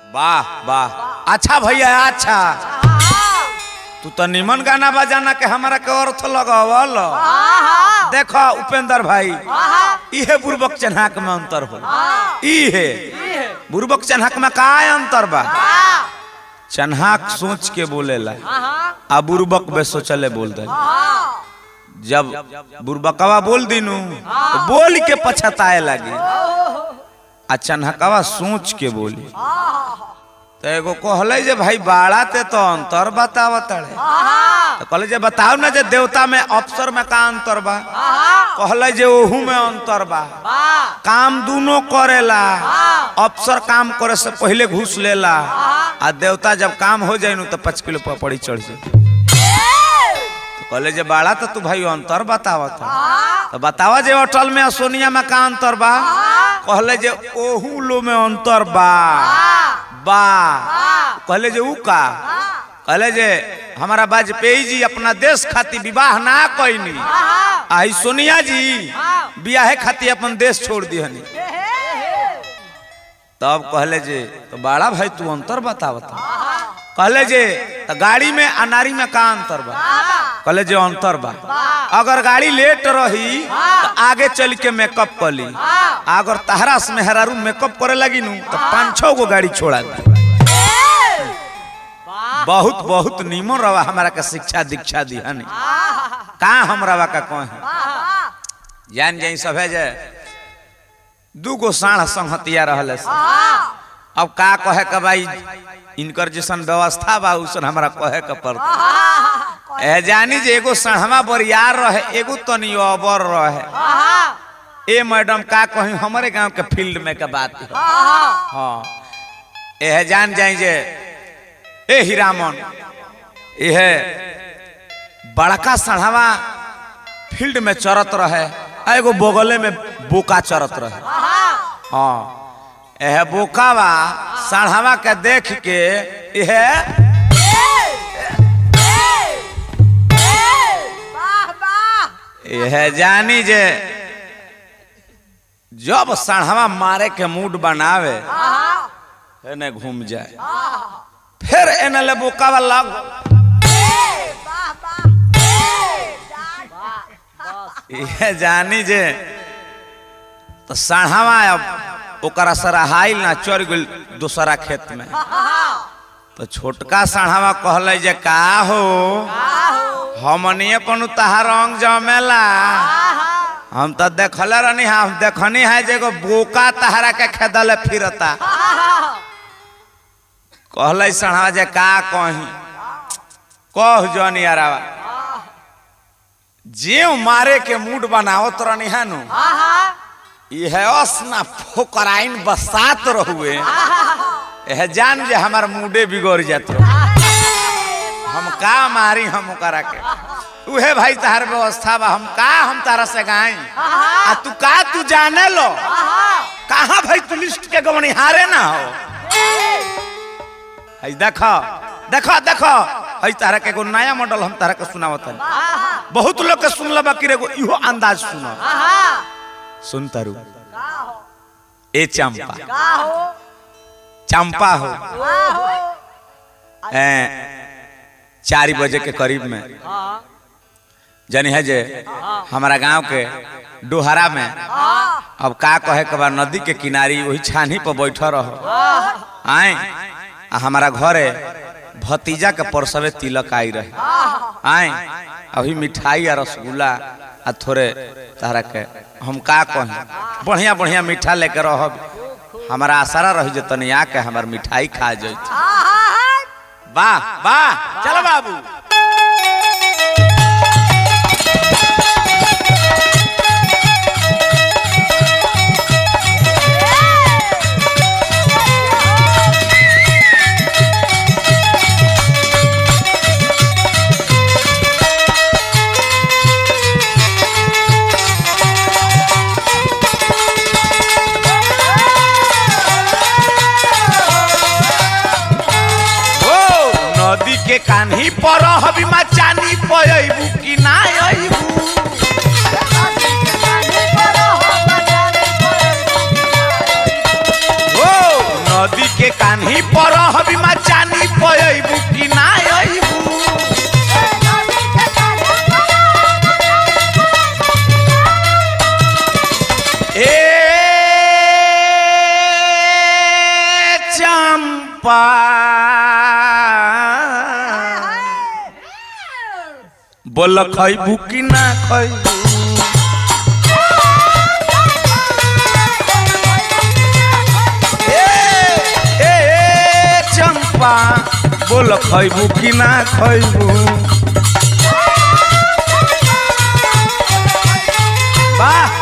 वाह वाह, अच्छा भैया अच्छा। तू तो निमन गाना बजाना के हमारा के अर्थ लगावल। देखो उपेंद्र भाई, इहे बुर्बक चन्हाक में अंतर हो। इहे बुर्बक चन्हाक में का अंतर बा? चन्हाक सोच के बोलेला, आ बुर्बक बे सोचले बोल दे। जब बुर्बकवा बोल दिनू तो बोल के पछताए लगी, आ चन्हकवा सोच के बोली। तो एगो कहले जे भाई बाड़ा ते तो अंतर बतावत है, तो कहले जे बताओ ना जे देवता में अफसर में का अंतर बा? कहले जे ओहू में अंतर बा, काम दोनों करेला। अफसर काम करे से पहले घूस लेला, आ देवता जब काम हो जाए तो 5 किलो पपड़ी चढ़ जाए। कहले जे बाड़ा तो तू भाई अंतर बतावत है, तो बतावा जे अटल में सोनिया में का अंतर बा? कहले जे ओहू लो में अंतर बा। कहले जे ऊ का? कहले जे हमारा वाजपेयी जी अपना देश खातिर विवाह ना कईनी, आई सोनिया जी बियाहे खातिर अपन देश छोड़ दिहनी। तब कहले जे तो बाड़ा भाई तू अंतर बतावत। कहले जे तो गाड़ी में आ नारी में का अंतर बा? कहले जे अंतर बा, अगर गाड़ी लेट रही तो आगे चल के मेकअप कर ली, अगर तहरा से मेहरारू मेकअप करे लगी नू तो 5-6 गो गाड़ी छोड़ा दी। बहुत बहुत नीमन रवा हमारा का शिक्षा दीक्षा दी हनी का हमरा का कहे जान जाई सब है जे 2 गो साढ़ संहतिया रहले से। अब का कहे के भाई इनकर जैसन व्यवस्था बा उसन हमरा कहे के पड़ता। ए जानी जे एगो साढ़वा बरियार रहे, एगो तनी अबर रहे। ए मैडम का कहीं हमारे गांव के फील्ड में के बात है। हाँ ए जान जाई जे ए हीरामन यह बड़का साढ़वा फील्ड में चरत रहे, एगो बगले में बोका चरत रहे। हाँ यह बोकावा साढ़वा के देख के यह जानी जे जब साढ़वा मारे के मूड बनावे ने घूम जाए, फिर एनले बोकावा लग ये जानी जे तो साढ़वा अब ओकरा सराहाइल ना चढ़ गइल दूसरा खेत में। तो छोटका साढ़वा कहले जे का हो हमनी अपन तहार रंग जमेला, हम तो देखले रहनी, हम देखनी है जे एगो बोका तहरा के खेदले फिरता। कहले साढ़वा जे का कही कह जनी यारावा जे मारे के मूड बनावत रहनी है नु यह असना फोकराइन बसात रहुए। यह जान जे हमार मूडे बिगड़ जात रहो, हम का मारी हम ओकरा के। उहे भाई तहार व्यवस्था बा, हम का हम तारा से गाई आ तू का तू जाने लो कहाँ भाई तू लिस्ट के गवनी हारे ना हो। देखो देखो देखो तारा के एगो नया मॉडल हम तारा के सुनावत है। बहुत लोग के सुनला बाकी एगो इहो अंदाज सुनो। सुन तारू ए चंपा चंपा हो 4 बजे के करीब में जानी है जे हमारा गांव के डोहरा में अब का कहे के बा नदी के किनारे वही छानी पर बैठा रहो। आए हमारा घरे भतीजा के परसवे तिलक आई रहे। आए अभी मिठाई आ रसगुल्ला आ थोड़े तारा के हम का कहें बढ़िया बढ़िया मीठा लेकर रह। हमारा आसारा रही जे तनी आके हमार मिठाई खा जाए। वाह वाह चलो बाबू। के कान्ही पर हबी मचानी पयबू कि ना अइबू। ओ नदी के कान्ही पर हबीमा चानी पयबू कि ना अइबू ए चंपा बोल खइबू कि ना खइबू चंपा बोल खइबू कि ना खइबू वाह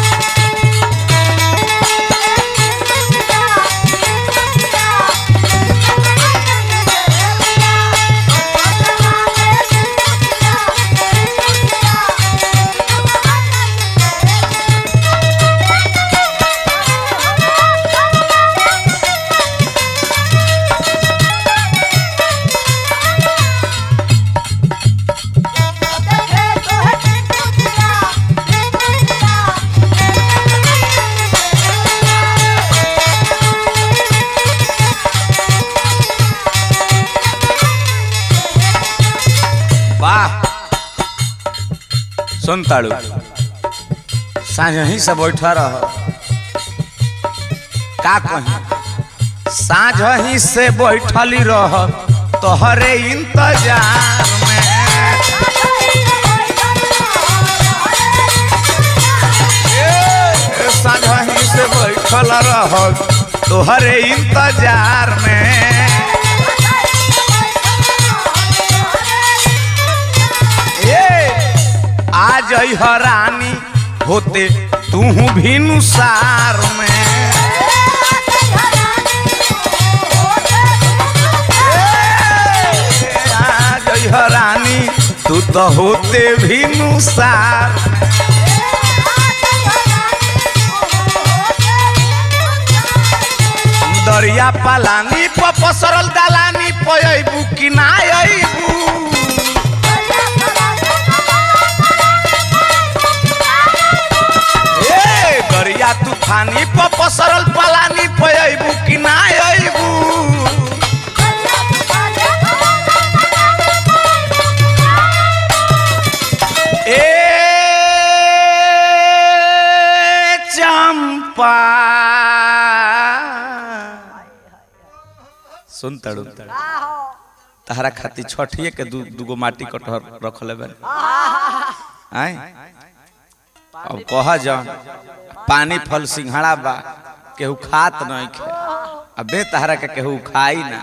सुन ताड़ू साँझ ही से बैठा रह का कही साँझ ही से बैठली रह तोहरे इंतजार में साँझ ही से बैठल रह तोहरे इंतजार में आज हरानी होते तू भी नुसार में आज हरानी तू तो होते भी नुसार दरिया पालानी पसरल दालानी पयबू कि ना अइबू दरिया तूफानी पसरल पलानी पयबू कि ना अइबू ए चंपा सुन तड़ू तहरा खाती छठिए के दूगो माटी कटहर रखले बे आय अब कहा जा पानी फल सिंघाड़ा बा केहू खात नहीं खे अबे तहरा के केहू खाई ना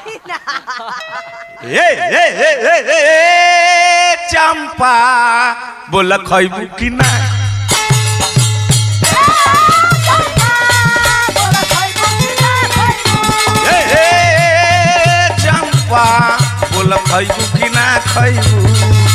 चंपा बोल खइबू कि ना चंपा बोल खइबू कि ना खइबू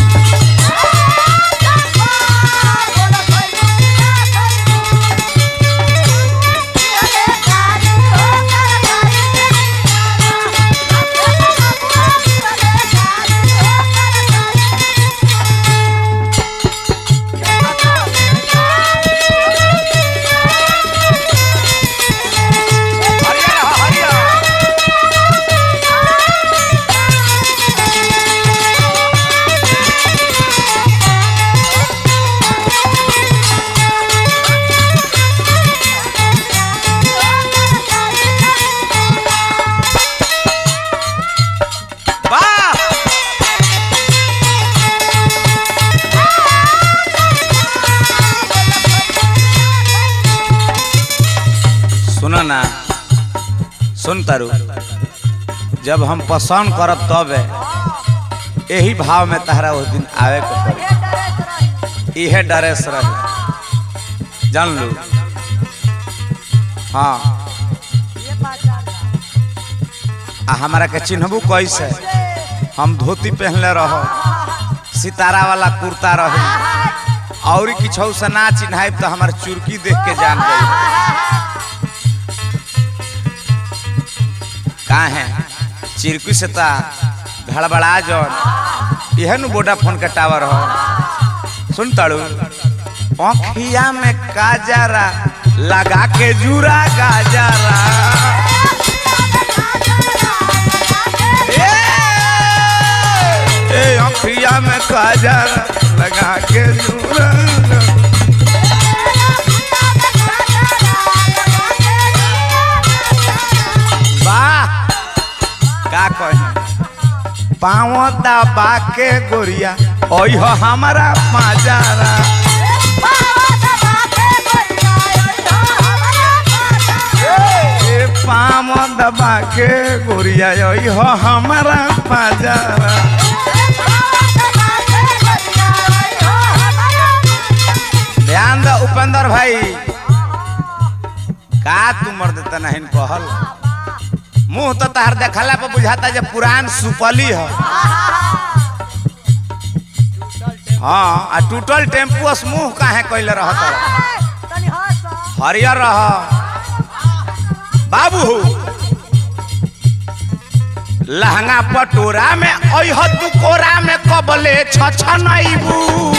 ना सुन तारू जब हम पसंद करब तब यही भाव में तहरा उस दिन आवे के पड़ी इहे ड्रेस रहे जान लू हाँ आ हमारा के चिन्हबू कैसे हम धोती पहनले रहो सितारा वाला कुर्ता रहे और किछो से ना चिन्हाई तो हमारे चुरकी देख के जान गई कहाँ है चिरकुी से ता घड़बड़ा जौन यह नु वोडाफोन का टावर हो सुन ताड़ू आँखिया में काजरा लगा के जूरा गाजरा बाजार लगा के झूला वाह का कही पाँव दबा के गोरिया ओह हमारा बाजारा पाँव दबा के गोरिया ओह हमारा बाजारा ध्यान दो उपेंद्र भाई का तू मर देता नहीं कहल मुंह तो तहर देखला पर बुझाता जब पुरान सुपली है हाँ आ टूटल टेम्पू मुंह काहे कैले रहत हरियर रह बाबू लहंगा पटोरा में ओह तू कोरा में कबले छछनैबू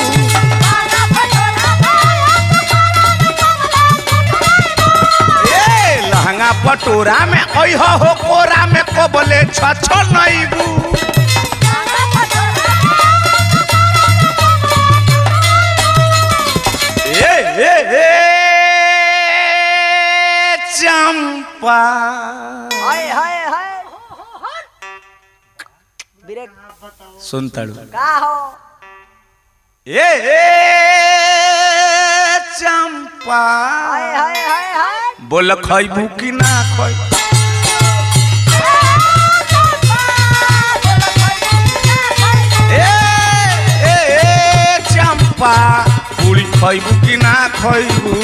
लहंगा पटोरा में ओह हो कोरा में कबले छछनैबू चंपा सुन तड़ू चंपा बोल खैबू कि ना खै चंपा पूरी खैबू कि ना खैबू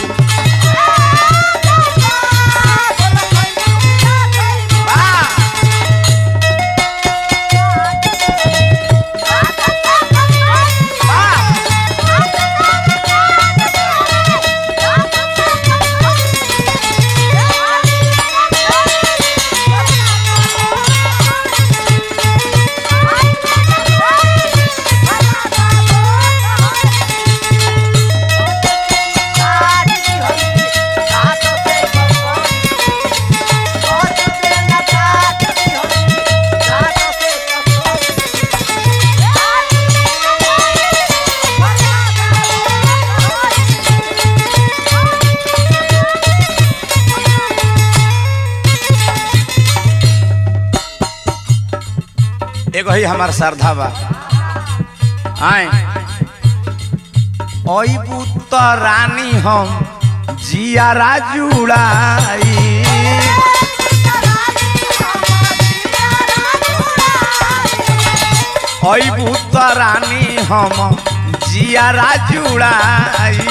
एगो ही हमार श्रद्धा बा आए ओइबू तो रानी हम जियारा जुड़ाई ओइबू तो रानी हम जियारा जुड़ाई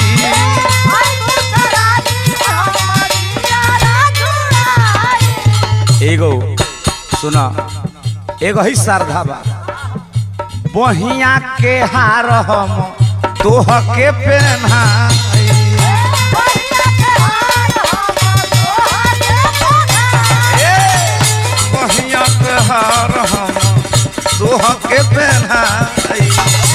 एगो सुना एगो ही श्रद्धा बा बहिया के हार हम तोह के पहनाई बहिया के हार हम तोह के पहनाई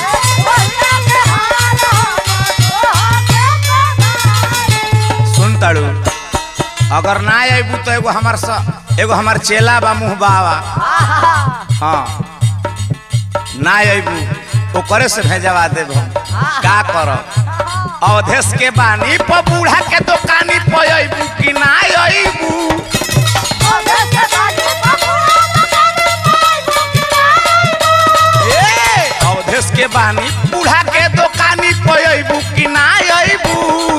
सुन ताड़ू अगर ना आबू तो एगो हमार चेला बा मुँह बाबा हाँ ना अबू ओकरे से भेजवा देब हम का कर अवधेश के बानी पर बूढ़ा के दुकानी पर अबू कि ना अबू अवधेश के बानी बूढ़ा के दुकानी पर अबू कि ना अबू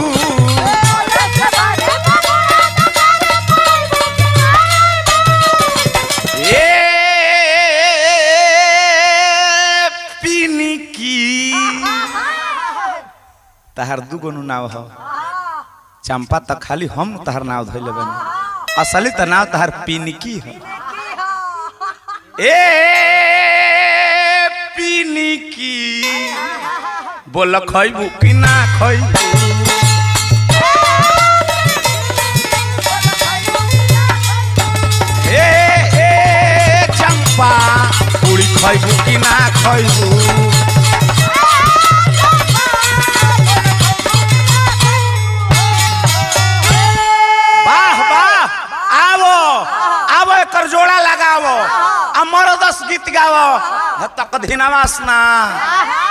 तहार दुगो नाव हो चंपा तो खाली हम तहार नाव धैले बनी असली तो नाव तहार पिनकी हो ए पिनकी बोल खैबू कि ना खैबू ए चंपा पूरी खैबू कि ना खैबू जोड़ा लगाओ अमर 10 गीत गाओ तक दिनवास ना